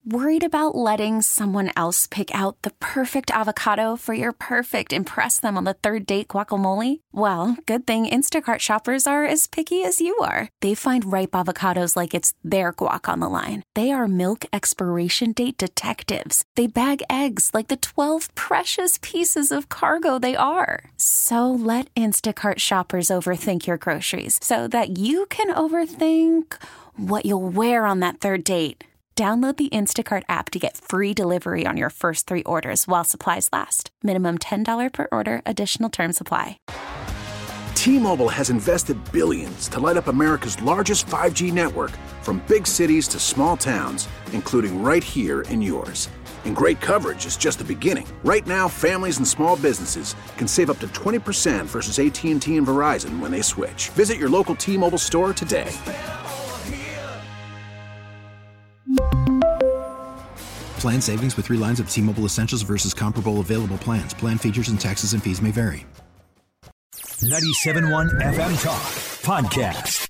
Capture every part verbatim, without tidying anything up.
Worried about letting someone else pick out the perfect avocado for your perfect impress them on the third date guacamole? Well, good thing Instacart shoppers are as picky as you are. They find ripe avocados like it's their guac on the line. They are milk expiration date detectives. They bag eggs like the twelve precious pieces of cargo they are. So let Instacart shoppers overthink your groceries so that you can overthink what you'll wear on that third date. Download the Instacart app to get free delivery on your first three orders while supplies last. Minimum ten dollars per order. Additional terms apply. T-Mobile has invested billions to light up America's largest five G network, from big cities to small towns, including right here in yours. And great coverage is just the beginning. Right now, families and small businesses can save up to twenty percent versus A T and T and Verizon when they switch. Visit your local T-Mobile store today. Plan savings with three lines of T-Mobile Essentials versus comparable available plans. Plan features and taxes and fees may vary. ninety-seven point one F M Talk Podcast.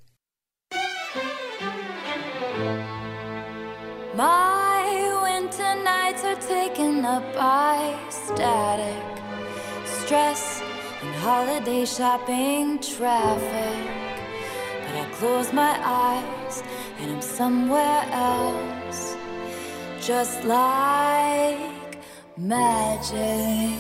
My winter nights are taken up by static, stress, and holiday shopping traffic. But I close my eyes and I'm somewhere else, just like magic.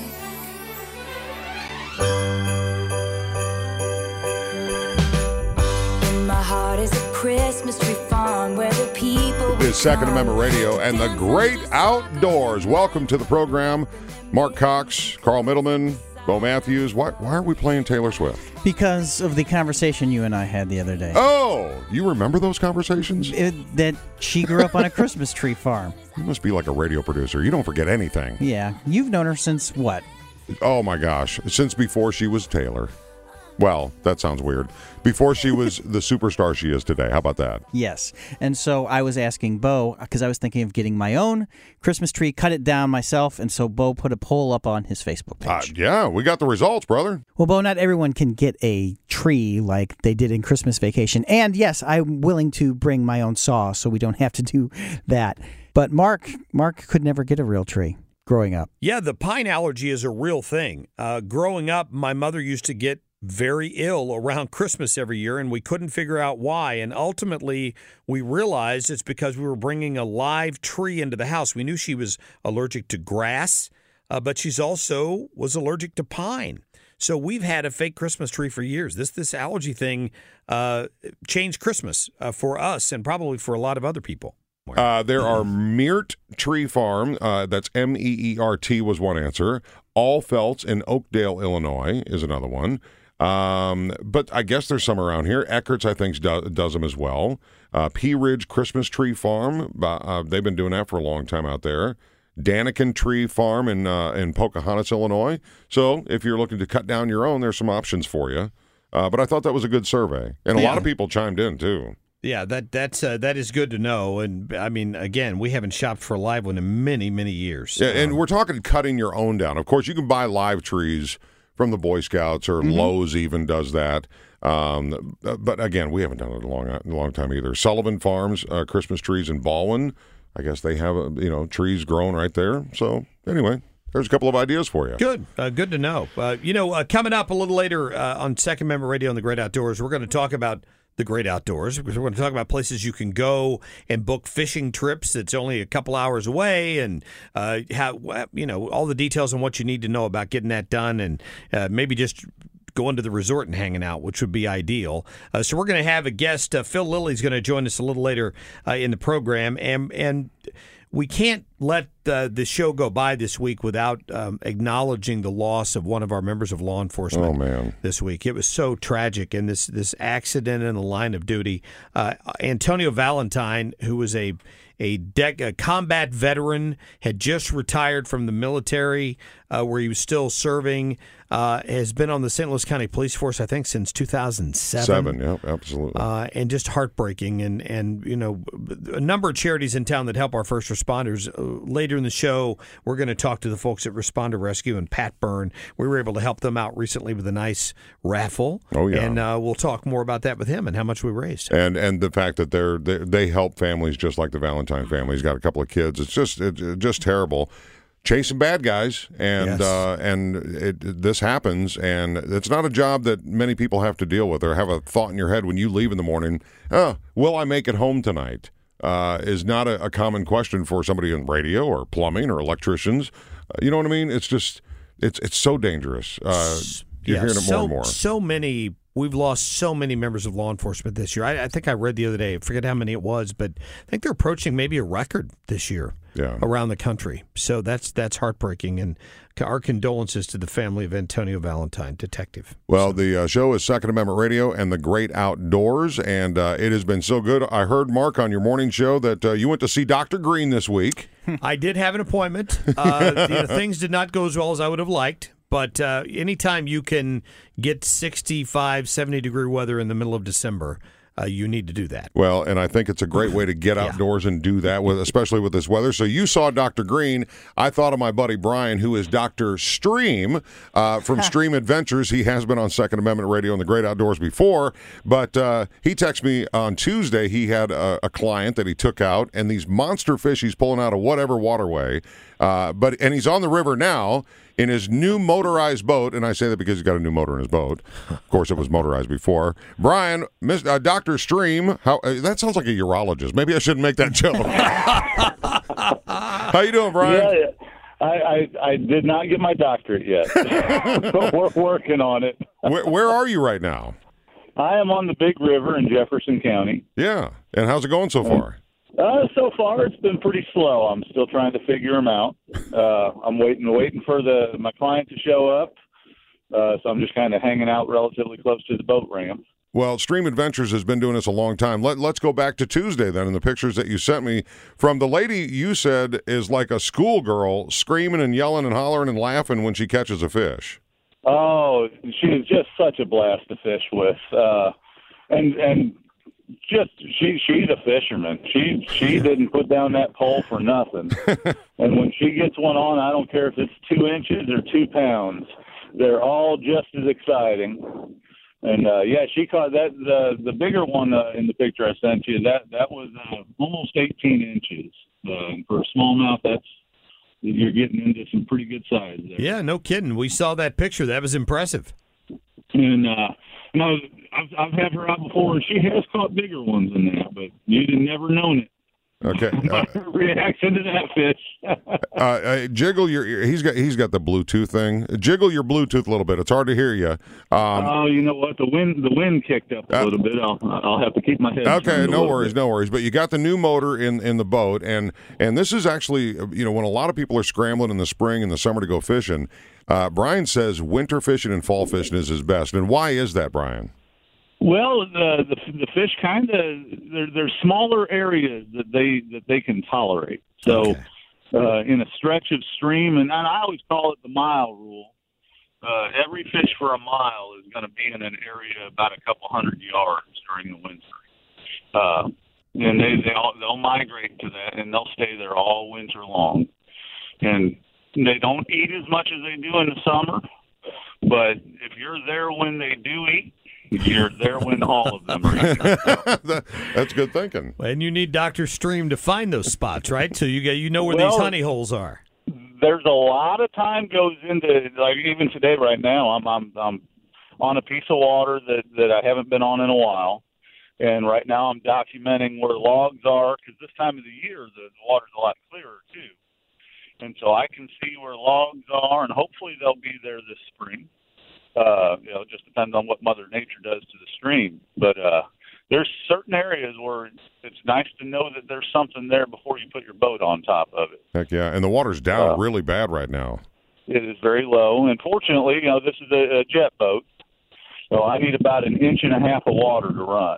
In my heart is a Christmas tree farm where the people is Second Amendment Radio and the Great Outdoors. Welcome to the program. Mark Cox, Carl Middleman, Bo Matthews. Why, why aren't we playing Taylor Swift? Because of the conversation you and I had the other day. Oh, you remember those conversations? It, that she grew up on a Christmas tree farm. You must be like a radio producer. You don't forget anything. Yeah. You've known her since what? Oh, my gosh. Since before she was Taylor. Well, that sounds weird. Before she was the superstar she is today. How about that? Yes. And so I was asking Bo, because I was thinking of getting my own Christmas tree, cut it down myself, and so Bo put a poll up on his Facebook page. Uh, yeah, we got the results, brother. Well, Bo, not everyone can get a tree like they did in Christmas Vacation. And yes, I'm willing to bring my own saw so we don't have to do that. But Mark, Mark could never get a real tree growing up. Yeah, the pine allergy is a real thing. Uh, growing up, my mother used to get very ill around Christmas every year, and we couldn't figure out why. And ultimately, we realized it's because we were bringing a live tree into the house. We knew she was allergic to grass, uh, but she's also was allergic to pine. So we've had a fake Christmas tree for years. This this allergy thing uh, changed Christmas uh, for us and probably for a lot of other people. Uh, there are Meert Tree Farm. Uh, that's M E E R T was one answer. All Felts in Oakdale, Illinois is another one. Um, but I guess there's some around here. Eckert's, I think, do, does them as well. Uh, Pea Ridge Christmas Tree Farm. Uh, they've been doing that for a long time out there. Daniken Tree Farm in uh, in Pocahontas, Illinois. So if you're looking to cut down your own, there's some options for you. Uh, but I thought that was a good survey. And a yeah. lot of people chimed in, too. Yeah, that that's uh, that is good to know. And, I mean, again, we haven't shopped for a live one in many, many years. Yeah, and we're talking cutting your own down. Of course, you can buy live trees from the Boy Scouts, or mm-hmm. Lowe's even does that. Um, but again, we haven't done it in a long, a long time either. Sullivan Farms, uh, Christmas trees in Baldwin. I guess they have, uh, you know, trees growing right there. So anyway, there's a couple of ideas for you. Good. Uh, good to know. Uh, you know, uh, coming up a little later uh, on Second Amendment Radio and the Great Outdoors, we're going to talk about the great outdoors, because we're going to talk about places you can go and book fishing trips that's only a couple hours away, and uh, how, you know, all the details on what you need to know about getting that done, and uh, maybe just going to the resort and hanging out, which would be ideal. Uh, so we're going to have a guest. Uh, Phil Lilly's going to join us a little later uh, in the program, and and we can't let uh, the show go by this week without um, acknowledging the loss of one of our members of law enforcement. Oh, man. This week. It was so tragic, and this this accident in the line of duty. Uh, Antonio Valentine, who was a a, dec- a combat veteran, had just retired from the military, uh, where he was still serving. uh, has been on the Saint Louis County Police Force, I think, since two thousand seven. Seven, yeah, absolutely. Uh, and just heartbreaking. And, and, you know, a number of charities in town that help our first responders. Uh, later in the show, we're going to talk to the folks at Responder Rescue and Pat Byrne. We were able to help them out recently with a nice raffle. Oh, yeah. And uh, we'll talk more about that with him and how much we raised. And and the fact that they're, they they help families just like the Valentine family. He's got a couple of kids. It's just it's just terrible. Chasing bad guys, and Yes. uh, and it, this happens, and it's not a job that many people have to deal with or have a thought in your head when you leave in the morning. Oh, will I make it home tonight? Uh, is not a, a common question for somebody in radio or plumbing or electricians. Uh, you know what I mean? It's just it's it's so dangerous. Uh, you're Yeah, hearing it so, more and more. So many. We've lost so many members of law enforcement this year. I, I think I read the other day, I forget how many it was, but I think they're approaching maybe a record this year Yeah. around the country. So that's that's heartbreaking. And our condolences to the family of Antonio Valentine, detective. Well, the uh, show is Second Amendment Radio and the Great Outdoors, and uh, it has been so good. I heard, Mark, on your morning show that uh, you went to see Doctor Green this week. I did have an appointment. Uh, you know, things did not go as well as I would have liked. But uh, anytime you can get sixty-five, seventy degree weather in the middle of December, uh, you need to do that. Well, and I think it's a great way to get outdoors and do that, with, especially with this weather. So you saw Doctor Green. I thought of my buddy Brian, who is Doctor Stream uh, from Stream Adventures. He has been on Second Amendment Radio and the Great Outdoors before, but uh, he texted me on Tuesday. He had a, a client that he took out, and these monster fish he's pulling out of whatever waterway. Uh, but and he's on the river now in his new motorized boat, and I say that because he's got a new motor in his boat. Of course, it was motorized before. Brian, Miss, uh, Doctor Stream, how uh, that sounds like a urologist. Maybe I shouldn't make that joke. How you doing, Brian? Yeah, I, I I did not get my doctorate yet, but we're working on it. Where, where are you right now? I am on the Big River in Jefferson County. Yeah, and how's it going so far? Uh, so far, it's been pretty slow. I'm still trying to figure them out. Uh, I'm waiting, waiting for the my client to show up. Uh, so I'm just kind of hanging out relatively close to the boat ramp. Well, Stream Adventures has been doing this a long time. Let, let's go back to Tuesday then, and the pictures that you sent me from the lady you said is like a schoolgirl screaming and yelling and hollering and laughing when she catches a fish. Oh, she is just such a blast to fish with. Uh, and and just she she's a fisherman. She she didn't put down that pole for nothing. And when she gets one on, I don't care if it's two inches or two pounds. They're all just as exciting. And uh, yeah, she caught that the the bigger one uh, in the picture I sent you. That that was uh, almost eighteen inches. Uh, for a smallmouth, that's you're getting into some pretty good size there. Yeah, no kidding. We saw that picture. That was impressive. And uh, no, I've I've had her out before, and she has caught bigger ones than that, but you'd have never known it. Okay. Uh, reaction to that fish. uh, uh, jiggle your. He's got. He's got the Bluetooth thing. Jiggle your Bluetooth a little bit. It's hard to hear you. Um, oh, you know what? The wind. The wind kicked up a uh, little bit. I'll. I'll have to keep my head. Okay, no worries, bit. no worries. But you got the new motor in, in the boat, and and this is actually, you know, when a lot of people are scrambling in the spring and the summer to go fishing. Uh, Brian says winter fishing and fall fishing is his best. And why is that, Brian? Well, the the, the fish kind of there, there's smaller areas that they that they can tolerate. So, Okay. uh, in a stretch of stream, and I always call it the mile rule. Uh, every fish for a mile is going to be in an area about a couple hundred yards during the winter, uh, and they they all, they'll migrate to that, and they'll stay there all winter long. And they don't eat as much as they do in the summer, but if you're there when they do eat, you're there when all of them are eating. That- That's good thinking. And you need Doctor Stream to find those spots, right? So you get you know where Well, these honey holes are. There's a lot of time goes into, like even today right now, I'm I'm I'm on a piece of water that that I haven't been on in a while, and right now I'm documenting where logs are, because this time of the year the, the water's a lot clearer too, and so I can see where logs are, and hopefully they'll be there this spring. Uh, you know, it just depends on what Mother Nature does to the stream. But uh, there's certain areas where it's nice to know that there's something there before you put your boat on top of it. Heck yeah. And the water's down Uh, really bad right now. It is very low, and fortunately, you know, this is a, a jet boat, so I need about an inch and a half of water to run.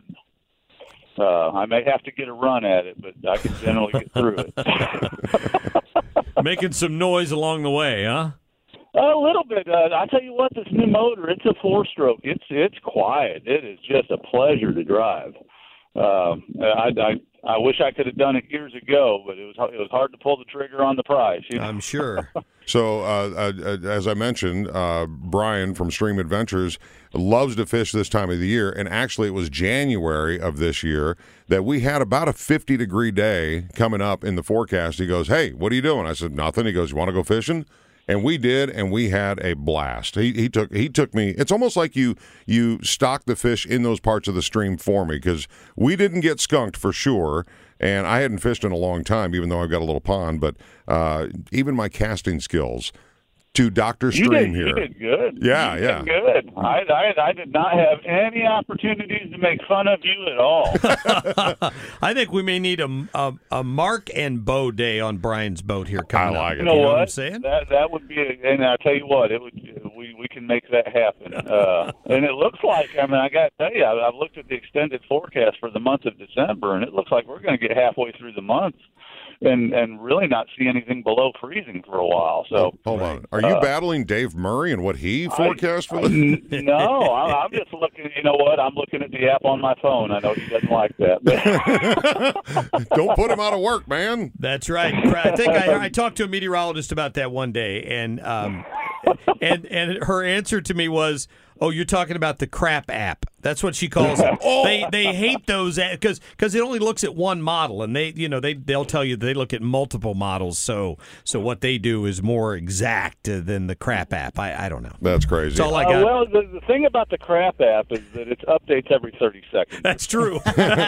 Uh, I may have to get a run at it, but I can generally get through it. Making some noise along the way, huh? A little bit. Uh, I tell you what, this new motor, it's a four-stroke. It's it's quiet. It is just a pleasure to drive. Um, I, I I wish I could have done it years ago, but it was it was hard to pull the trigger on the price. You know? I'm sure. So, uh, uh, as I mentioned, uh, Brian from Stream Adventures loves to fish this time of the year, and actually it was January of this year that we had about a fifty-degree day coming up in the forecast. He goes, hey, what are you doing? I said, nothing. He goes, you want to go fishing? And we did, and we had a blast. He he took he took me. It's almost like you you stock the fish in those parts of the stream for me, because we didn't get skunked for sure. And I hadn't fished in a long time, even though I've got a little pond. But uh, even my casting skills to Doctor You Stream did, here. You did good. Yeah, you yeah. Did good. I, I I did not have any opportunities to make fun of you at all. I think we may need a, a, a Mark and Bo day on Brian's boat here coming I like up. it. You know, you know what? what I'm saying? That that would be, a, and I tell you what, it would. We we can make that happen. Uh, and it looks like, I mean, I got to tell you, I, I've looked at the extended forecast for the month of December, and it looks like we're going to get halfway through the month, and and really not see anything below freezing for a while. So Hold on. Are you uh, battling Dave Murray and what he forecast for the? N- no, I'm, I'm just looking. You know what? I'm looking at the app on my phone. I know he doesn't like that. But Don't put him out of work, man. That's right. I think I, I talked to a meteorologist about that one day, and um, and and her answer to me was, "Oh, you're talking about the crap app." That's what she calls it. They they hate those because because it only looks at one model, and they you know they they'll tell you they look at multiple models. So so what they do is more exact than the crap app. I, I don't know. That's crazy. That's all I uh, got. well, the, the thing about the crap app is that it updates every thirty seconds. That's true.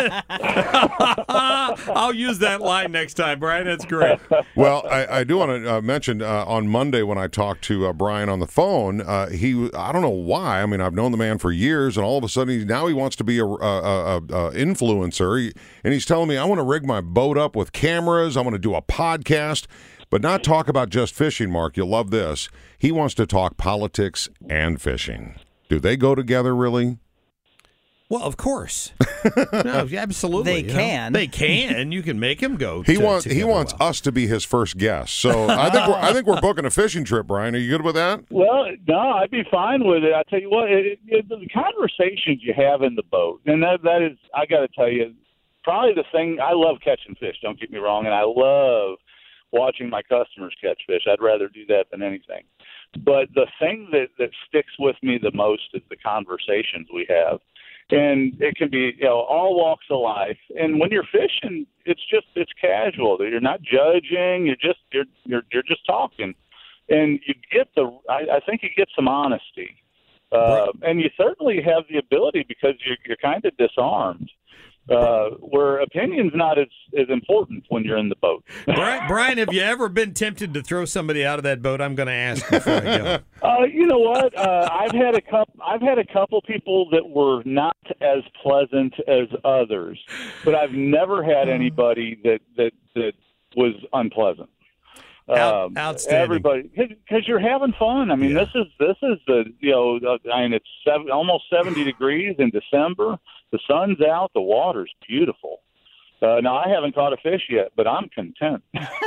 I'll use that line next time, Brian. That's great. Well, I, I do want to uh, mention uh, on Monday when I talked to uh, Brian on the phone, uh, he I don't know why. I mean, I've known the man for years, and all of a sudden he, now he wants to be a, a, a, a influencer, he, and he's telling me I want to rig my boat up with cameras. I want to do a podcast, but not talk about just fishing. Mark, you'll love this. He wants to talk politics and fishing. Do they go together, really? Well, of course. No, absolutely. They you know. can. They can. You can make them go. He to, wants he together wants well. us to be his first guest. So I think we're, I think we're booking a fishing trip. Brian, are you good with that? Well, no, I'd be fine with it. I tell you what, it, it, the conversations you have in the boat, and that that is, I got to tell you, probably the thing. I love catching fish. Don't get me wrong, and I love watching my customers catch fish. I'd rather do that than anything. But the thing that that sticks with me the most is the conversations we have. And it can be, you know, all walks of life. And when you're fishing, it's just it's casual. You're not judging. You're just you're you're you're just talking, and you get the. I, I think you get some honesty, uh, and you certainly have the ability because you're you're kind of disarmed. Uh, where opinion's not as, as important when you're in the boat. Brian, Brian, have you ever been tempted to throw somebody out of that boat? I'm going to ask before I go. Uh, you know what? Uh, I've had a couple. I've had a couple people that were not as pleasant as others, but I've never had anybody that that that was unpleasant. Out, Um, outstanding. Everybody, because you're having fun. I mean, Yeah. this is this is the you know, I mean, it's seven, almost seventy degrees in December. The sun's out. The water's beautiful. Uh, now, I haven't caught a fish yet, but I'm content.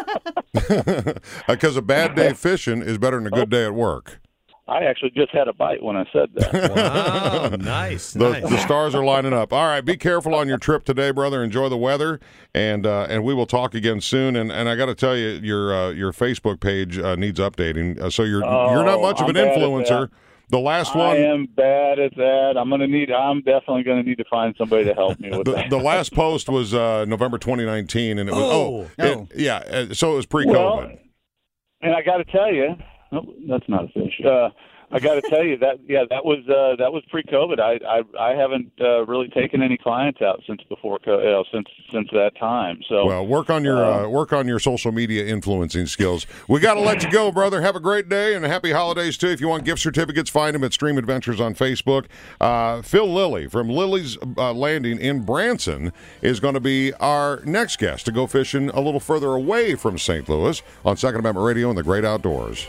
Because a bad day fishing is better than a good day at work. I actually just had a bite when I said that. Wow, nice, The, nice. the stars are lining up. All right, be careful on your trip today, brother. Enjoy the weather, and uh, and we will talk again soon. And and I got to tell you, your uh, your Facebook page uh, needs updating. Uh, so you're Oh, you're not much of I'm an bad at influencer. that. The last I one, am bad at that. I'm gonna need. I'm definitely gonna need to find somebody to help me with the, that. the last post was uh, November twenty nineteen, and it was Oh. oh, it- Oh. yeah. uh, So it was pre-COVID. Well, and I got to tell you, oh, that's not a fish. Uh, I got to tell you that yeah, that was uh, that was pre-COVID. I I, I haven't uh, really taken any clients out since before co- you know, since since that time. So Well, work on your Uh, uh, work on your social media influencing skills. We got to let you go, brother. Have a great day and happy holidays too. If you want gift certificates, find them at Stream Adventures on Facebook. Uh, Phil Lilly from Lily's uh, Landing in Branson is going to be our next guest to go fishing a little further away from Saint Louis on Second Amendment Radio and the Great Outdoors.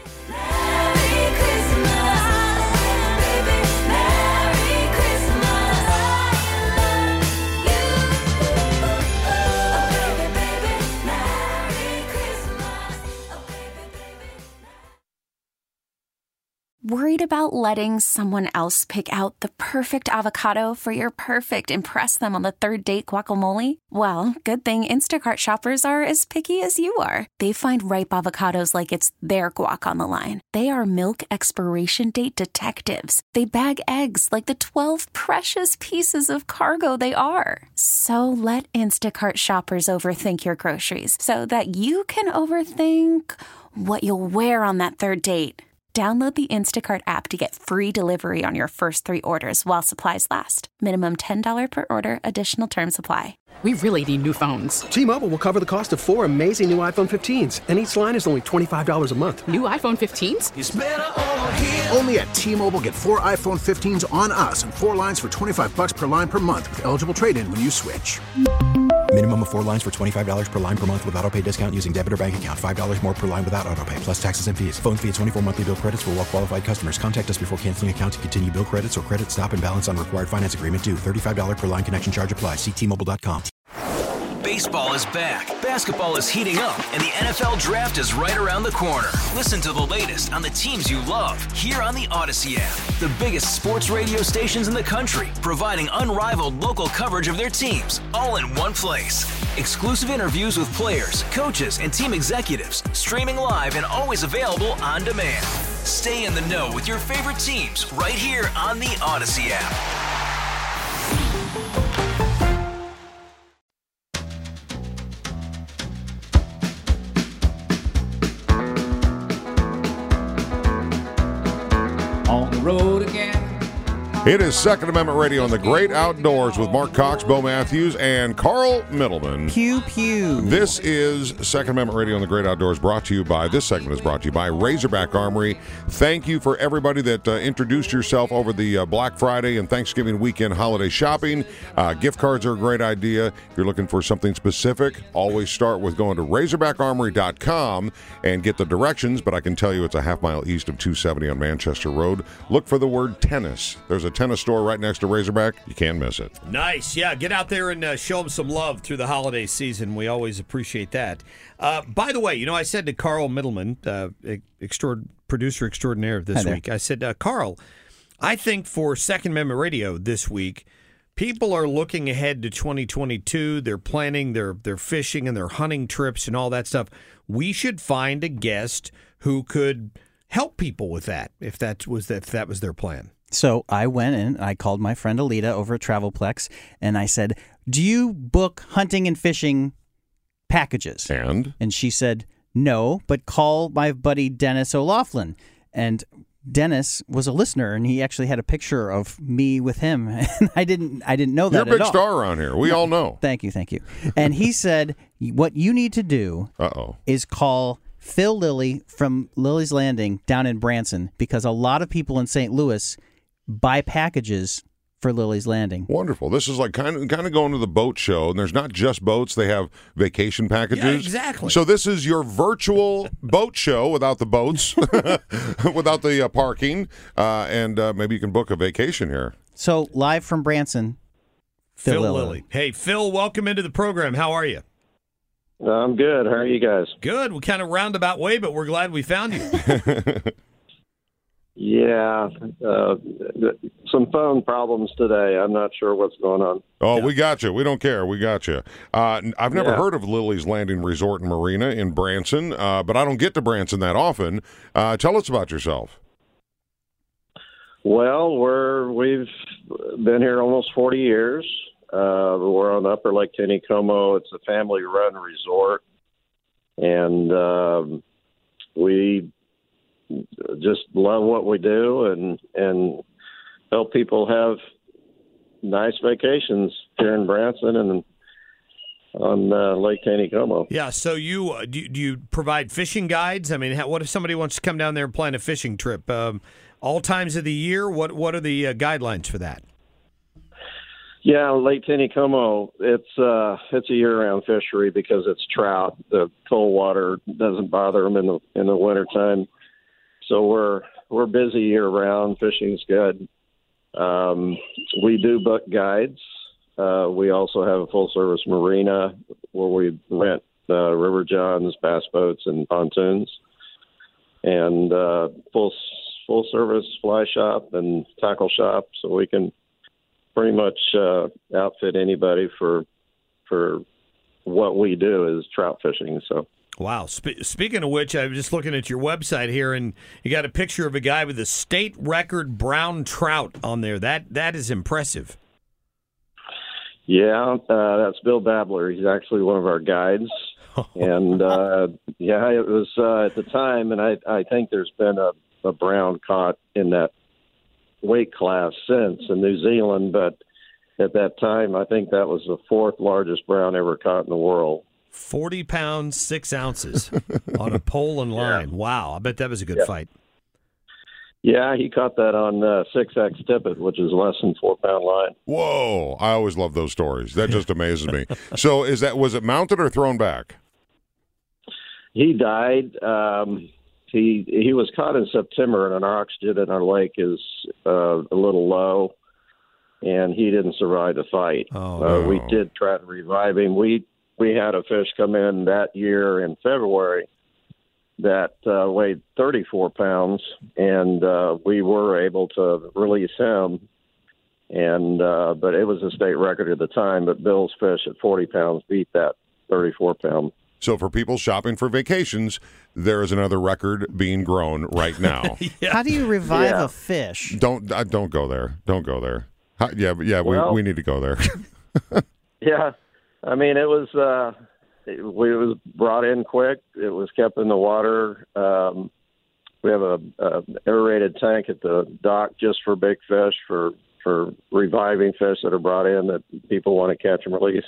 Worried about letting someone else pick out the perfect avocado for your perfect impress them on the third date guacamole? Well, good thing Instacart shoppers are as picky as you are. They find ripe avocados like it's their guac on the line. They are milk expiration date detectives. They bag eggs like the twelve precious pieces of cargo they are. So let Instacart shoppers overthink your groceries so that you can overthink what you'll wear on that third date. Download the Instacart app to get free delivery on your first three orders while supplies last. Minimum ten dollars per order. Additional terms apply. We really need new phones. T-Mobile will cover the cost of four amazing new iPhone fifteens, and each line is only twenty-five dollars a month. New iPhone fifteens? It's better over here. Only at T-Mobile, get four iPhone fifteens on us and four lines for twenty-five dollars per line per month with eligible trade-in when you switch. Minimum of four lines for twenty-five dollars per line per month with autopay discount using debit or bank account. five dollars more per line without autopay, plus taxes and fees. Phone fee at twenty-four monthly bill credits for well-qualified customers. Contact us before canceling account to continue bill credits or credit stop and balance on required finance agreement due. thirty-five dollars per line connection charge applies. See T Mobile dot com. Baseball is back, basketball is heating up, and the N F L Draft is right around the corner. Listen to the latest on the teams you love here on the Odyssey app. The biggest sports radio stations in the country, providing unrivaled local coverage of their teams, all in one place. Exclusive interviews with players, coaches, and team executives, streaming live and always available on demand. Stay in the know with your favorite teams right here on the Odyssey app. On the road again. It is Second Amendment Radio on the Great Outdoors with Mark Cox, Bo Matthews, and Carl Middleman. Pew, pew. This is Second Amendment Radio on the Great Outdoors, brought to you by, this segment is brought to you by Razorback Armory. Thank you for everybody that uh, introduced yourself over the uh, Black Friday and Thanksgiving weekend holiday shopping. Uh, gift cards are a great idea. If you're looking for something specific, always start with going to razorback armory dot com and get the directions, but I can tell you it's a half mile east of two seventy on Manchester Road. Look for the word tennis. There's a tennis store right next to Razorback. You can't miss it. Nice. Yeah, get out there and uh, show them some love through the holiday season. We always appreciate that. Uh, by the way, you know, I said to Carl Middleman, uh, extraord- producer extraordinaire this week, I said, uh, Carl, I think for Second Amendment Radio this week, people are looking ahead to twenty twenty-two. They're planning their, their fishing and their hunting trips and all that stuff. We should find a guest who could help people with that, if that was, if that was their plan. So I went in, I called my friend Alita over at Travelplex, and I said, do you book hunting and fishing packages? And? And she said, no, but call my buddy Dennis O'Laughlin. And Dennis was a listener, and he actually had a picture of me with him. And I didn't I didn't know that You're a big at all. star around here. We no, all know. Thank you, thank you. And he said, what you need to do Uh-oh. is call Phil Lilly from Lily's Landing down in Branson, because a lot of people in Saint Louis buy packages for Lily's Landing. Wonderful. This is like kind of kind of going to the boat show, and there's not just boats. They have vacation packages. Yeah, exactly. So this is your virtual boat show without the boats, without the uh, parking, uh, and uh, maybe you can book a vacation here. So live from Branson, Phil, Phil Lilly. Lilly. Hey, Phil, welcome into the program. How are you? I'm good. How are you guys? Good. We kind of roundabout way, but we're glad we found you. Yeah, uh, some phone problems today. I'm not sure what's going on. Oh, yeah. We got you. We don't care. We got you. Uh, I've never yeah. heard of Lily's Landing Resort and Marina in Branson, uh, but I don't get to Branson that often. Uh, tell us about yourself. Well, we're we've been here almost forty years. Uh, we're on Upper Lake Taneycomo. It's a family-run resort, and um, we just love what we do and and help people have nice vacations here in Branson and on uh, Lake Taneycomo. Yeah, so you uh, do, do you provide fishing guides? I mean, how, what if somebody wants to come down there and plan a fishing trip? Um, all times of the year, what what are the uh, guidelines for that? Yeah, Lake Taneycomo, it's uh, it's a year-round fishery because it's trout. The cold water doesn't bother them in the in the wintertime. So we're we're busy year round. Fishing's good. Um, we do book guides. Uh, we also have a full service marina where we rent uh, river johns, bass boats, and pontoons, and uh, full full service fly shop and tackle shop, so we can pretty much uh, outfit anybody for for what we do is trout fishing. So. Wow. Spe- speaking of which, I was just looking at your website here, and you got a picture of a guy with a state record brown trout on there. That that is impressive. Yeah, uh, that's Bill Babler. He's actually one of our guides. And, uh, yeah, it was uh, at the time, and I, I think there's been a, a brown caught in that weight class since in New Zealand, but at that time, I think that was the fourth largest brown ever caught in the world. forty pounds, six ounces on a pole and line. Yeah. Wow, I bet that was a good yeah. fight. Yeah, he caught that on uh, six X tippet, which is less than four-pound line. Whoa, I always love those stories. That just amazes me. So is that was it mounted or thrown back? He died. Um, he he was caught in September, and our oxygen in our lake is uh, a little low, and he didn't survive the fight. Oh, uh, no. We did try to revive him. We we had a fish come in that year in February that uh, weighed thirty-four pounds, and uh, we were able to release him. And uh, but it was a state record at the time. But Bill's fish at forty pounds beat that thirty-four pound. So for people shopping for vacations, there is another record being grown right now. yeah. How do you revive yeah. a fish? Don't uh, don't go there. Don't go there. How, yeah, yeah, well, we we need to go there. yeah, I mean it was uh, it, we was brought in quick. It was kept in the water. Um, we have a, a aerated tank at the dock just for big fish, for for reviving fish that are brought in that people want to catch and release,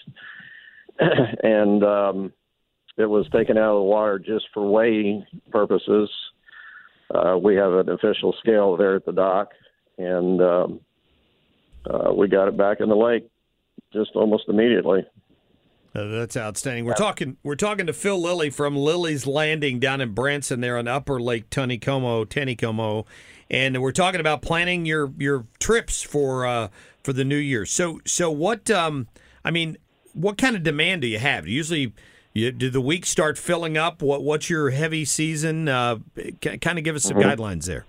and. Um, It was taken out of the water just for weighing purposes. Uh, we have an official scale there at the dock, and um, uh, we got it back in the lake just almost immediately. Uh, that's outstanding. We're talking. We're talking to Phil Lilly from Lily's Landing down in Branson, there on Upper Lake Taneycomo, Taneycomo, and we're talking about planning your your trips for uh, for the new year. So so what? Um, I mean, what kind of demand do you have? Usually. You, do the weeks start filling up? What What's your heavy season? Uh, kind of give us some mm-hmm. guidelines there.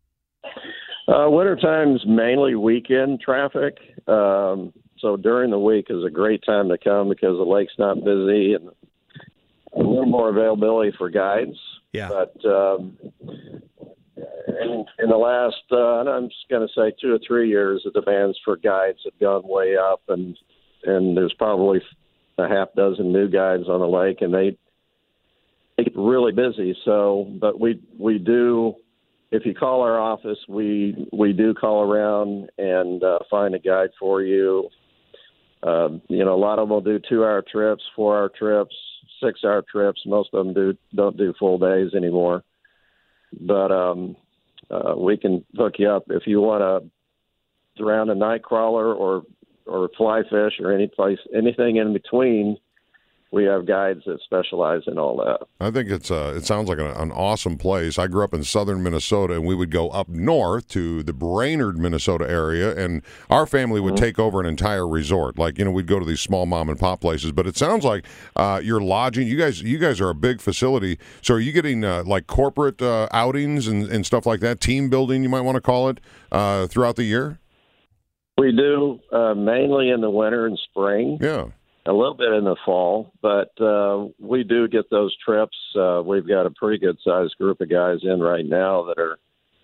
Uh, wintertime's mainly weekend traffic. Um, so during the week is a great time to come because the lake's not busy and a little more availability for guides. Yeah. But um, in, in the last, uh, and I'm just going to say two or three years, the demands for guides have gone way up, and and there's probably a half dozen new guides on the lake, and they, they get really busy. So, but we we do, if you call our office, we we do call around and uh, find a guide for you. Uh, you know, a lot of them will do two-hour trips, four-hour trips, six-hour trips. Most of them do don't do full days anymore. But um, uh, we can hook you up if you want to drown a night crawler or or fly fish or any place, anything in between. We have guides that specialize in all that. I think it's uh, it sounds like an, an awesome place. I grew up in southern Minnesota, and we would go up north to the Brainerd, Minnesota area, and our family would mm-hmm. take over an entire resort. Like, you know, we'd go to these small mom and pop places. But it sounds like uh, you're lodging. You guys, you guys are a big facility. So are you getting uh, like corporate uh, outings and, and stuff like that, team building, you might want to call it, uh, throughout the year? We do, uh, mainly in the winter and spring. Yeah. A little bit in the fall, but uh, we do get those trips. Uh, we've got a pretty good-sized group of guys in right now that are,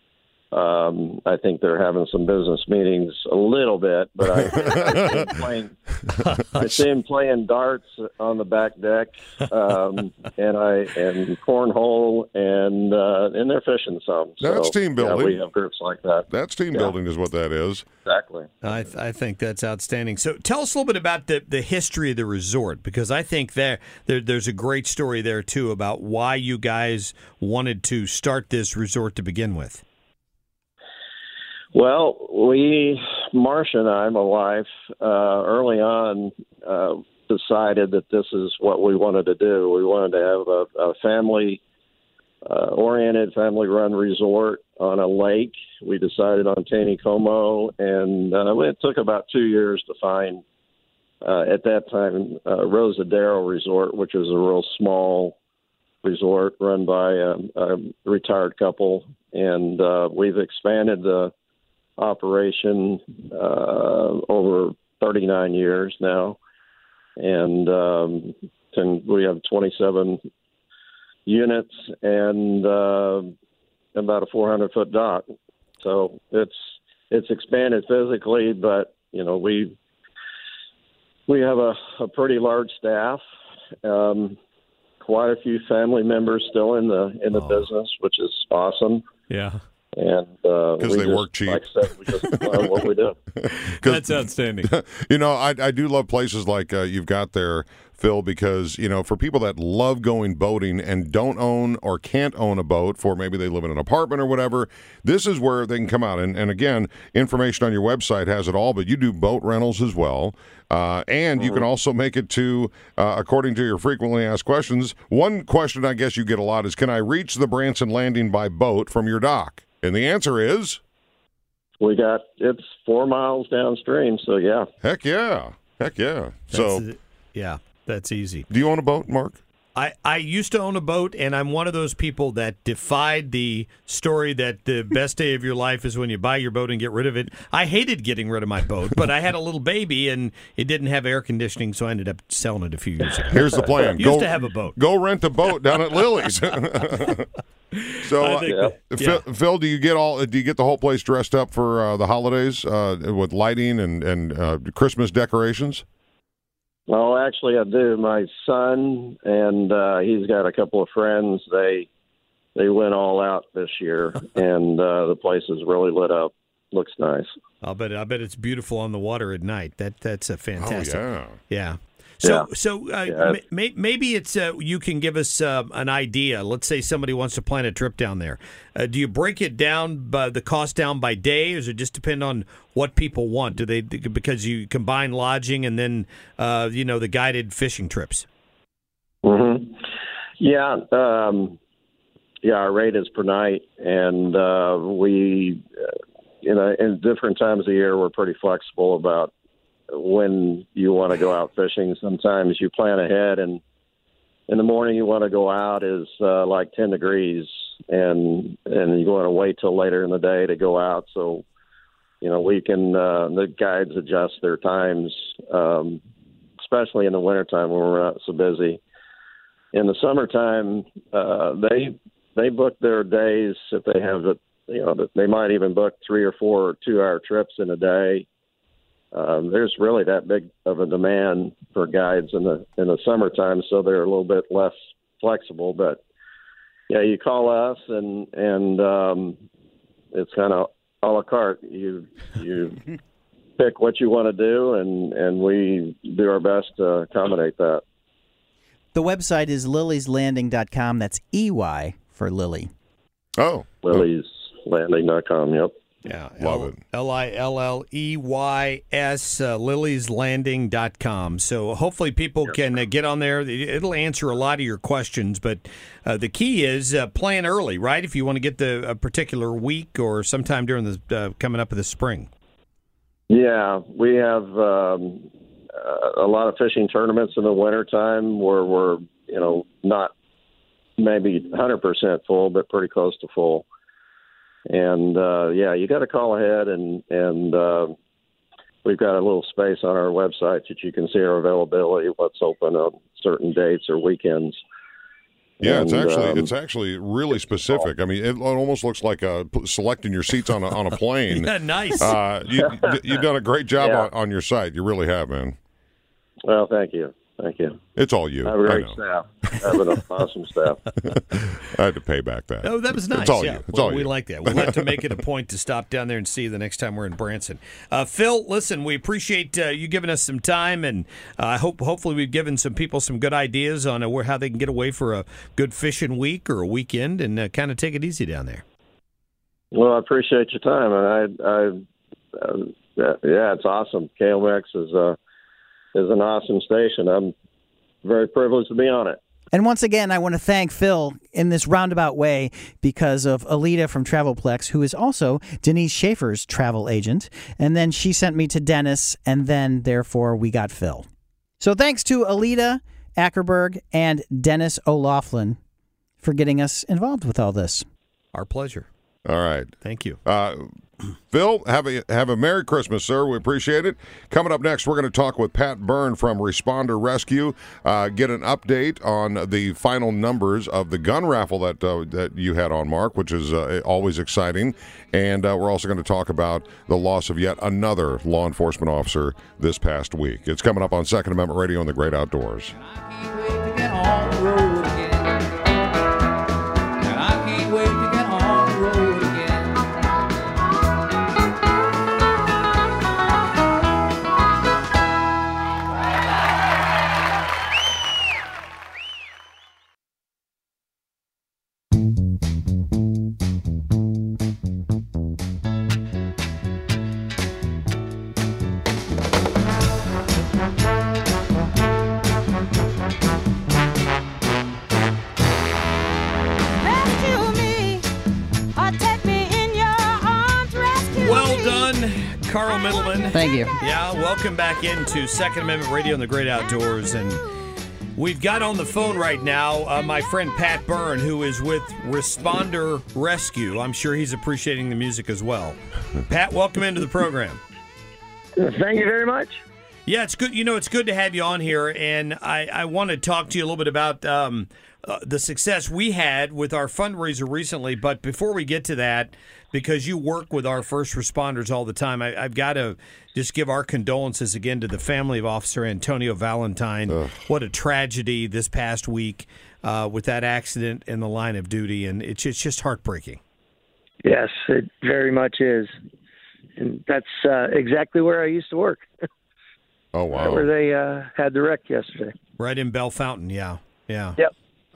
um, I think they're having some business meetings a little bit, but I, I, see, him playing, I see him playing darts on the back deck, um, and I and cornhole, and uh, and they're fishing some. So, that's team building. Yeah, we have groups like that. That's team yeah. building is what that is. Exactly. I th- I think that's outstanding. So tell us a little bit about the, the history of the resort, because I think there, there there's a great story there, too, about why you guys wanted to start this resort to begin with. Well, we, Marcia and I, my wife, uh, early on uh, decided that this is what we wanted to do. We wanted to have a, a family-oriented, uh, family-run resort on a lake. We decided on Taneycomo, and uh, it took about two years to find, uh, at that time, uh, Rosadero Resort, which was a real small resort run by a, a retired couple, and uh, we've expanded the operation uh, over thirty-nine years now, and, um, and we have twenty-seven units and uh, about a four hundred foot dock. So it's it's expanded physically, but you know we we have a, a pretty large staff. Um, quite a few family members still in the in the oh. business, which is awesome. Yeah. And because uh, they just, work cheap, like I said, we just love what we do. That's outstanding. You know, I I do love places like uh, you've got there, Phil, because you know, for people that love going boating and don't own or can't own a boat, for maybe they live in an apartment or whatever, this is where they can come out. And and again, information on your website has it all, but you do boat rentals as well. Uh, and you can also make it to, uh, according to your frequently asked questions, one question I guess you get a lot is, can I reach the Branson Landing by boat from your dock? And the answer is? We got, it's four miles downstream, so yeah. Heck yeah. Heck yeah. That's, so, yeah, that's easy. Do you own a boat, Mark? I, I used to own a boat, and I'm one of those people that defied the story that the best day of your life is when you buy your boat and get rid of it. I hated getting rid of my boat, but I had a little baby, and it didn't have air conditioning, so I ended up selling it a few years ago. Here's the plan. Used go, to have a boat. Go rent a boat down at Lily's. So, uh, yeah. Phil, Phil, do you get all? Do you get the whole place dressed up for uh, the holidays uh, with lighting and and uh, Christmas decorations? Well, actually, I do. My son and uh, he's got a couple of friends. They they went all out this year, and uh, the place is really lit up. Looks nice. I'll bet. I bet it's beautiful on the water at night. That that's a fantastic. Oh yeah. Yeah. So, yeah. so uh, yeah. may, maybe it's uh, you can give us uh, an idea. Let's say somebody wants to plan a trip down there. Uh, do you break it down by the cost down by day, or does it just depend on what people want? Do they because you combine lodging and then uh, you know the guided fishing trips? Mm-hmm. Yeah, um, yeah. Our rate is per night, and uh, we, uh, you know, in different times of year, we're pretty flexible about when you want to go out fishing. Sometimes you plan ahead, and in the morning you want to go out is uh, like ten degrees, and and you want to wait till later in the day to go out. So, you know, we can uh, the guides adjust their times, um, especially in the wintertime when we're not so busy. In the summertime, uh, they they book their days if they have the you know they might even book three or four two hour trips in a day. Um, there's really that big of a demand for guides in the in the summertime, so they're a little bit less flexible. But yeah, you call us, and and um, it's kind of a la carte. You you pick what you want to do, and, and we do our best to accommodate that. The website is lilies landing dot com. That's E Y for Lily. Oh, lilies landing dot com. Yep. Yeah, love L- it. L I L L E Y S, uh, lilies landing dot com. So hopefully people can uh, get on there. It'll answer a lot of your questions, but uh, the key is uh, plan early, right? If you want to get the a particular week or sometime during the uh, coming up in the spring. Yeah, we have um, uh, a lot of fishing tournaments in the wintertime where we're, you know, not maybe one hundred percent full, but pretty close to full. And, uh, yeah, you got to call ahead, and, and uh, we've got a little space on our website that you can see our availability, what's open on certain dates or weekends. Yeah, and, it's actually um, it's actually really specific. I mean, it almost looks like uh, selecting your seats on a, on a plane. Yeah, nice. Uh, you, you've done a great job Yeah. on, on your site. You really have, man. Well, thank you. Thank you. It's all you. I have a I great know. staff. I have an awesome staff. I had to pay back that. Oh, that was nice. It's all yeah. you. It's well, all we you. like that. We'll have to make it a point to stop down there and see you the next time we're in Branson. Uh, Phil, listen, we appreciate uh, you giving us some time, and I uh, hope hopefully we've given some people some good ideas on uh, where how they can get away for a good fishing week or a weekend and uh, kind of take it easy down there. Well, I appreciate your time, and I, I uh, yeah, it's awesome. K M X is a is an awesome station. I'm very privileged to be on it. And once again, I want to thank Phil in this roundabout way because of Alita from Travelplex, who is also Denise Schaefer's travel agent. And then she sent me to Dennis, and then, therefore, we got Phil. So thanks to Alita Ackerberg and Dennis O'Laughlin for getting us involved with all this. Our pleasure. All right. Thank you. Uh, Phil, have a have a Merry Christmas, sir. We appreciate it. Coming up next, we're going to talk with Pat Byrne from Responder Rescue, uh, get an update on the final numbers of the gun raffle that uh, that you had on, Mark, which is uh, always exciting. And uh, we're also going to talk about the loss of yet another law enforcement officer this past week. It's coming up on Second Amendment Radio on the Great Outdoors. Carl Middleman. Thank you. Yeah, welcome back into Second Amendment Radio and the Great Outdoors. And we've got on the phone right now uh, my friend Pat Byrne, who is with Responder Rescue. I'm sure he's appreciating the music as well. Pat, welcome into the program. Thank you very much. Yeah, it's good. You know, it's good to have you on here, and I, I want to talk to you a little bit about um, uh, the success we had with our fundraiser recently. But before we get to that, because you work with our first responders all the time, I, I've got to just give our condolences again to the family of Officer Antonio Valentine. Ugh. What a tragedy this past week uh, with that accident in the line of duty, and it's, it's just heartbreaking. Yes, it very much is. And that's uh, exactly where I used to work. Oh, wow. Right where they uh, had the wreck yesterday. Right in Bell Fountain, yeah. Yeah. Yep.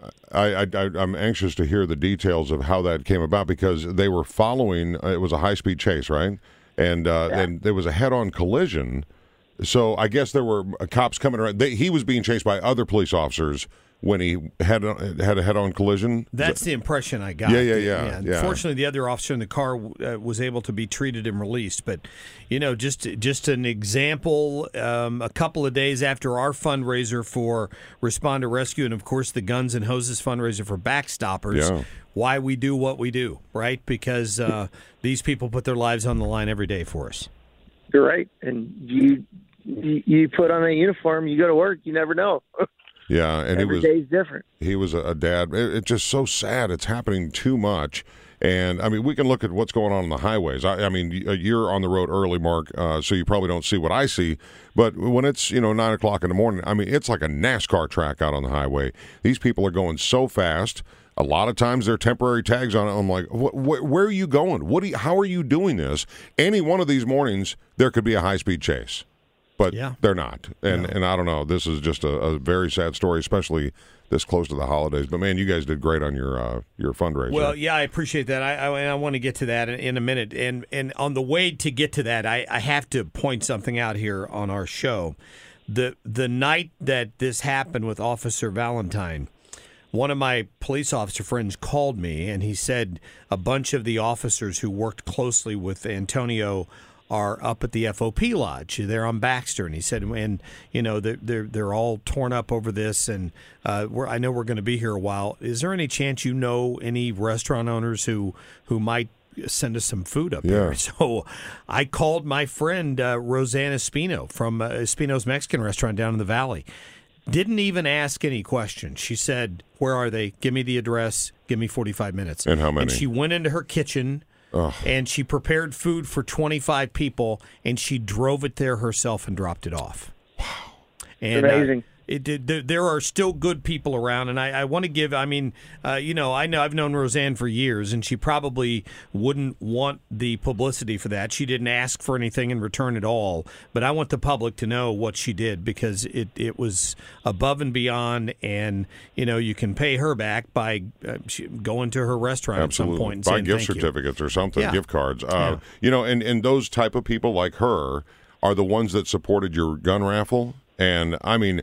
I, I, I'm anxious to hear the details of how that came about because they were following, uh, it was a high-speed chase, right? And uh, yeah. and there was a head-on collision. So I guess there were cops coming around. They, he was being chased by other police officers when he had had a head-on collision. That's the impression I got. Yeah, yeah, yeah. yeah. Fortunately, the other officer in the car uh, was able to be treated and released. But, you know, just just an example, um, a couple of days after our fundraiser for Responder Rescue and, of course, the Guns and Hoses fundraiser for Backstoppers, yeah. why we do what we do, right? Because uh, these people put their lives on the line every day for us. You're right. And you, you put on a uniform, you go to work, you never know. Yeah, and every he was day's different. He was a, a dad. It, it's just so sad. It's happening too much. And I mean, we can look at what's going on on the highways. I, I mean, you're on the road early, Mark, uh, so you probably don't see what I see. But when it's you know nine o'clock in the morning, I mean, it's like a NASCAR track out on the highway. These people are going so fast. A lot of times there are temporary tags on it. I'm like, wh- wh- where are you going? What? Do you, how are you doing this? Any one of these mornings, there could be a high speed chase. But yeah. they're not. And yeah. and I don't know. This is just a, a very sad story, especially this close to the holidays. But, man, you guys did great on your uh, your fundraiser. Well, yeah, I appreciate that. I, I, I want to get to that in, in a minute. And and on the way to get to that, I, I have to point something out here on our show. The The night that this happened with Officer Valentine, one of my police officer friends called me, and he said a bunch of the officers who worked closely with Antonio are up at the F O P lodge. They're on Baxter, and he said, and you know, they're they're, they're all torn up over this, and uh, we're, I know we're going to be here a while. Is there any chance you know any restaurant owners who who might send us some food up yeah. here? So I called my friend uh, Rosanna Espino from uh, Espino's Mexican restaurant down in the valley. Didn't even ask any questions. She said, "Where are they? Give me the address. Give me forty-five minutes." And how many? And she went into her kitchen. Ugh. And she prepared food for twenty-five people, and she drove it there herself and dropped it off. Wow. And, amazing. Uh, it, it, there are still good people around, and I, I want to give, I mean, uh, you know, I know I've known Roseanne for years, and she probably wouldn't want the publicity for that. She didn't ask for anything in return at all, but I want the public to know what she did because it, it was above and beyond, and, you know, you can pay her back by uh, she, going to her restaurant Absolutely. at some point and Buy saying gift thank certificates you. or something, Yeah. gift cards. Uh, Yeah. You know, and, and those type of people like her are the ones that supported your gun raffle. And, I mean,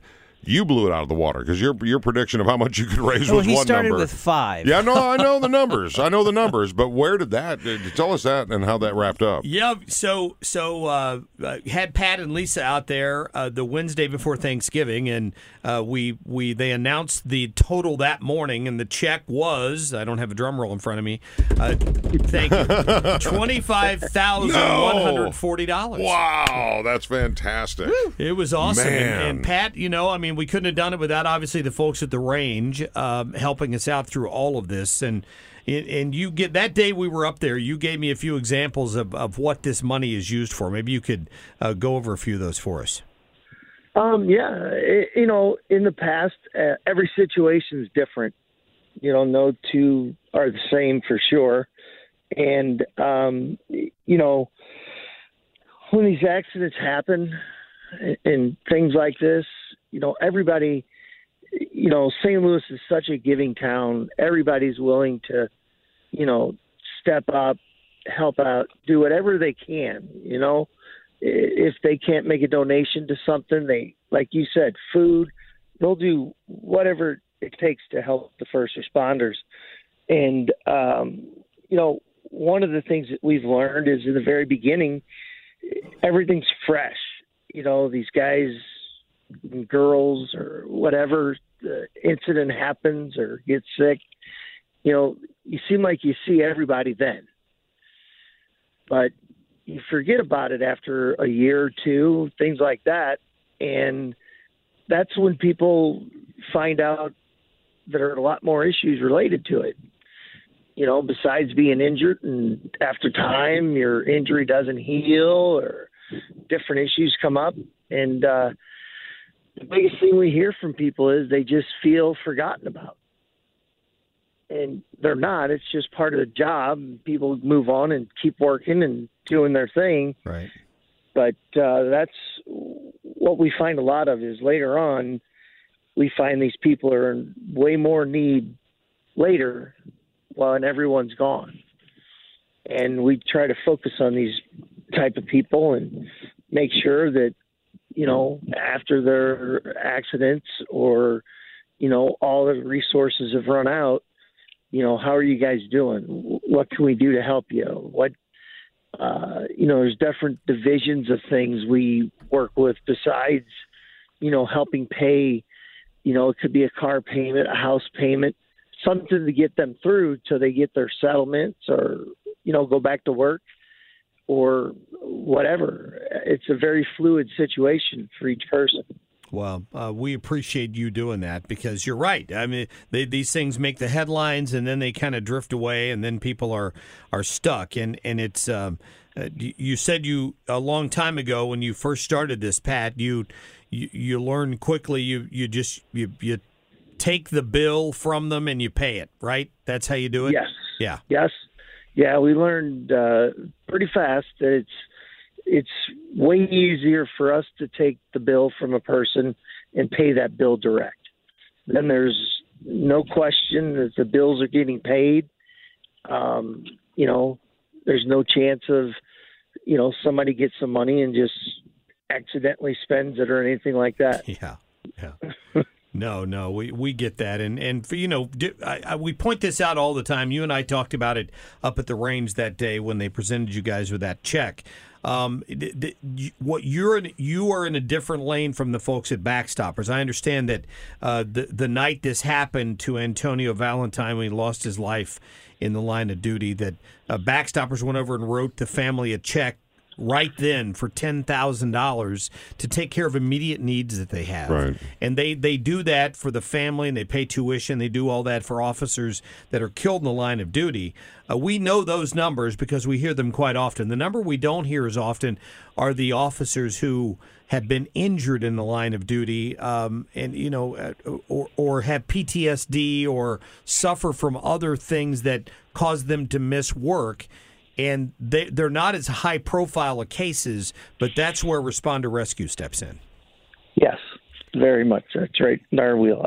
You blew it out of the water because your your prediction of how much you could raise well, was he one started number. with five. Yeah, no, I know the numbers. I know the numbers, but where did that? Tell us that and how that wrapped up. Yeah, so so uh, uh, had Pat and Lisa out there uh, the Wednesday before Thanksgiving, and uh, we we they announced the total that morning, and the check was, I don't have a drum roll in front of me. Uh, thank you, twenty five thousand one hundred forty dollars. Wow, that's fantastic. It was awesome, and, Man. and Pat, you know, I mean, we couldn't have done it without obviously the folks at the range um, helping us out through all of this, and. And you get that day we were up there, you gave me a few examples of, of what this money is used for. Maybe you could uh, go over a few of those for us. Um, yeah, it, you know, in the past, uh, every situation is different. You know, no two are the same for sure. And, um, you know, when these accidents happen and, and things like this, you know, everybody, you know, Saint Louis is such a giving town. Everybody's willing to, you know, step up, help out, do whatever they can, you know. If they can't make a donation to something, they, like you said, food, they'll do whatever it takes to help the first responders. And, um, you know, one of the things that we've learned is in the very beginning, everything's fresh. You know, these guys and girls or whatever the incident happens or gets sick, you know, you seem like you see everybody then. But you forget about it after a year or two, things like that. And that's when people find out there are a lot more issues related to it. You know, besides being injured, and after time, your injury doesn't heal or different issues come up. And uh, the biggest thing we hear from people is they just feel forgotten about. And they're not. It's just part of the job. People move on and keep working and doing their thing. Right. But uh, that's what we find a lot of is later on, we find these people are in way more need later when everyone's gone. And we try to focus on these type of people and make sure that, you know, after their accidents or, you know, all the resources have run out, you know, how are you guys doing? What can we do to help you? What, uh, you know, there's different divisions of things we work with besides, you know, helping pay, you know, it could be a car payment, a house payment, something to get them through till they get their settlements or, you know, go back to work or whatever. It's a very fluid situation for each person. Well, uh, we appreciate you doing that because you're right. I mean, they, these things make the headlines and then they kind of drift away, and then people are are stuck. And and it's um, uh, you said you a long time ago when you first started this, Pat. You you, you learned quickly. You you just you you take the bill from them and you pay it. Right? That's how you do it. Yes. Yeah. Yes. Yeah. We learned uh, pretty fast that it's. It's way easier for us to take the bill from a person and pay that bill direct. Then there's no question that the bills are getting paid. Um, you know, there's no chance of, you know, somebody gets some money and just accidentally spends it or anything like that. Yeah, yeah. No, no, we, we get that, and and for, you know, I, I, we point this out all the time. You and I talked about it up at the range that day when they presented you guys with that check. Um, th- th- what you're in, you are in a different lane from the folks at Backstoppers. I understand that uh, the the night this happened to Antonio Valentine when he lost his life in the line of duty, that uh, Backstoppers went over and wrote the family a check right then for ten thousand dollars to take care of immediate needs that they have. Right. And they, they do that for the family, and they pay tuition. They do all that for officers that are killed in the line of duty. Uh, we know those numbers because we hear them quite often. The number we don't hear as often are the officers who have been injured in the line of duty um, and, you know, or, or have P T S D or suffer from other things that cause them to miss work. And they, they're not as high profile of cases, but that's where Responder Rescue steps in. Yes, very much. That's right in our wheelhouse.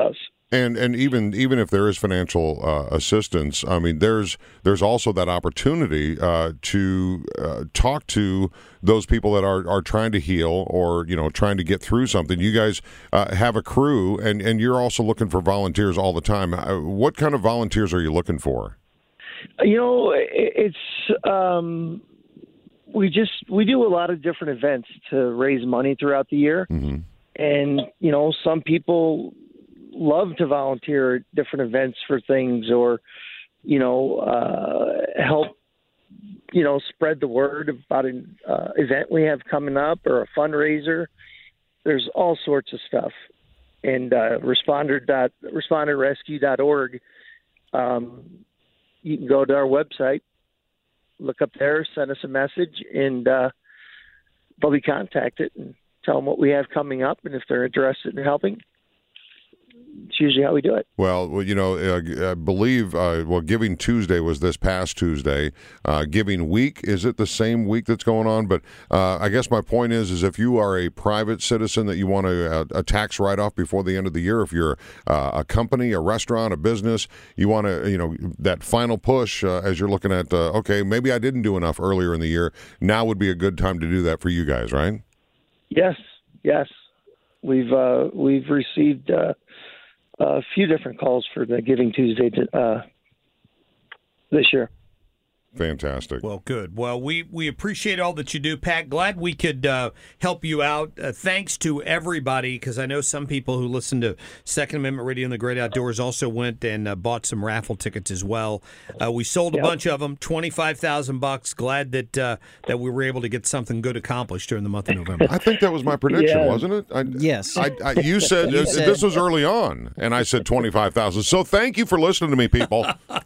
And and even even if there is financial uh, assistance, I mean, there's there's also that opportunity uh, to uh, talk to those people that are, are trying to heal or, you know, trying to get through something. You guys uh, have a crew, and, and you're also looking for volunteers all the time. Uh, what kind of volunteers are you looking for? You know, it's um, we just we do a lot of different events to raise money throughout the year, mm-hmm. and you know, some people love to volunteer at different events for things, or you know, uh, help you know spread the word about an uh, event we have coming up or a fundraiser. There's all sorts of stuff, and uh, responder dot responder rescue dot org. Um, you can go to our website, look up there, send us a message, and uh, they'll be contacted and tell them what we have coming up, and if they're interested in helping. It's usually how we do it. Well, well you know, uh, I believe, uh, well, Giving Tuesday was this past Tuesday. Uh, Giving Week, is it the same week that's going on? But uh, I guess my point is, is if you are a private citizen that you want a, a, a tax write-off before the end of the year, if you're uh, a company, a restaurant, a business, you want to, you know, that final push uh, as you're looking at, uh, okay, maybe I didn't do enough earlier in the year. Now would be a good time to do that for you guys, right? Yes, yes. We've uh, we've received uh, a few different calls for the Giving Tuesday to, uh, this year. Fantastic. Well, good. Well, we, we appreciate all that you do, Pat. Glad we could uh, help you out. Uh, thanks to everybody, because I know some people who listen to Second Amendment Radio and the Great Outdoors also went and uh, bought some raffle tickets as well. Uh, we sold a Yep. bunch of them, twenty-five thousand bucks. Glad that uh, that we were able to get something good accomplished during the month of November. I think that was my prediction, Yeah. wasn't it? I, Yes. I, I, you said, You uh, said- this was early on, and I said twenty-five thousand. So thank you for listening to me, people.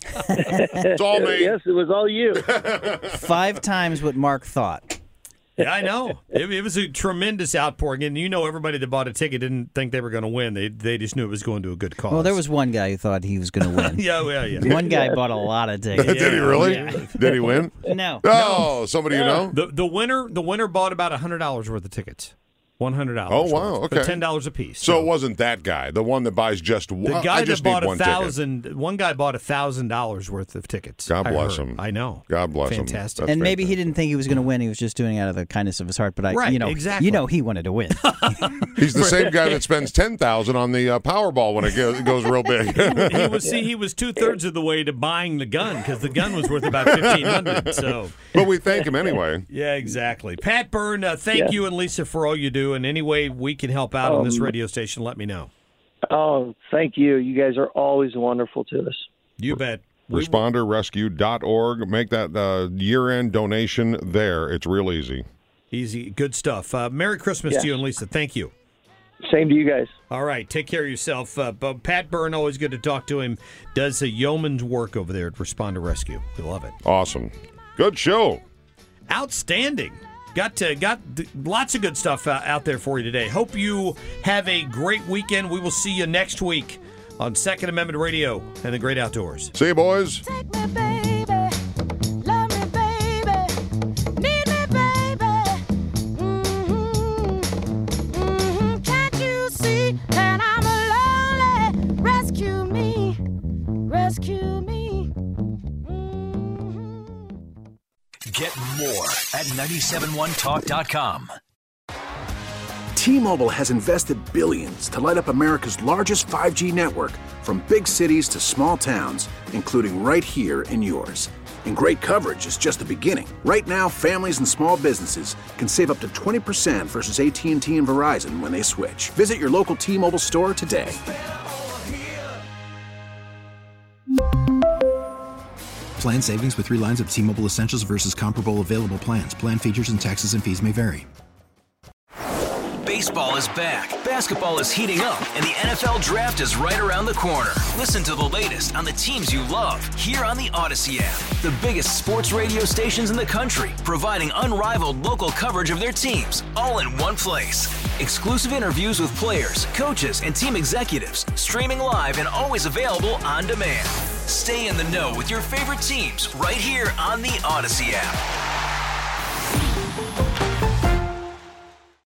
It's all me. Yes, it was all you. Five times what Mark thought. Yeah, I know. It, it was a tremendous outpouring, and you know everybody that bought a ticket didn't think they were going to win. They they just knew it was going to a good cause. Well, there was one guy who thought he was going to win. yeah, yeah, yeah. One guy bought a lot of tickets. Did he really? Yeah. Did he win? No. Oh, somebody you know? The the winner the winner bought about a hundred dollars worth of tickets. One hundred dollars. Oh, wow, worth, okay. for ten dollars a piece. So it wasn't that guy, the one that buys just one. The guy I just that bought need a one ticket. thousand, one guy bought a thousand dollars worth of tickets. God I bless heard. him. I know. God bless him. Fantastic. That's And maybe he fantastic. didn't think he was going to win. He was just doing it out of the kindness of his heart. But I, Right, you know, exactly. you know, he wanted to win. He's the same guy that spends ten thousand on the uh, Powerball when it goes, goes real big. he was see he was two thirds of the way to buying the gun because the gun was worth about fifteen hundred. So, but we thank him anyway. yeah, exactly. Pat Byrne, uh, thank Yeah. you and Lisa for all you do, and any way we can help out on this Um, radio station, let me know. Oh, thank you. You guys are always wonderful to us. You bet. We- responder rescue dot org. Make that uh, year-end donation there. It's real easy. Easy, good stuff. Uh, Merry Christmas Yeah. to you and Lisa. Thank you. Same to you guys. All right, take care of yourself. Uh, but Pat Byrne, always good to talk to him. Does a yeoman's work over there at Responder Rescue. We love it. Awesome. Good show. Outstanding. Got to, got th- lots of good stuff uh, out there for you today. Hope you have a great weekend. We will see you next week on Second Amendment Radio and the Great Outdoors. See you, boys. Take me, baby. Love me, baby. Need me, baby. Mm-hmm. Mm-hmm. Can't you see that I'm lonely? Rescue me. Rescue me. Get more at nine seven one talk dot com. T-Mobile has invested billions to light up America's largest five G network, from big cities to small towns, including right here in yours. And great coverage is just the beginning. Right now, families and small businesses can save up to twenty percent versus A T and T and Verizon when they switch. Visit your local T-Mobile store today. Plan savings with three lines of T-Mobile Essentials versus comparable available plans. Plan features and taxes and fees may vary. Baseball is back, basketball is heating up, and the N F L Draft is right around the corner. Listen to the latest on the teams you love here on the Odyssey app. The biggest sports radio stations in the country, providing unrivaled local coverage of their teams, all in one place. Exclusive interviews with players, coaches, and team executives, streaming live and always available on demand. Stay in the know with your favorite teams right here on the Odyssey app.